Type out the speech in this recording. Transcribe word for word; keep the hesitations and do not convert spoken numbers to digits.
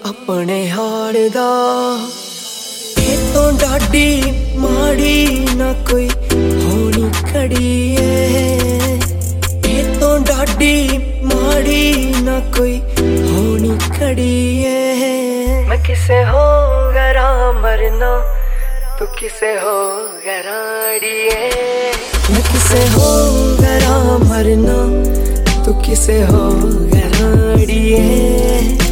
अपने हाड़ दा। इतों डाडी माड़ी ना कोई होनी खड़ी है, इतों डाडी माड़ी ना कोई होनी खड़ी है। मैं किसे हो गरा मरना, तू किसे हो गराड़िए। मैं किसे हो गरा मरना, तू किसे हो गराड़िए।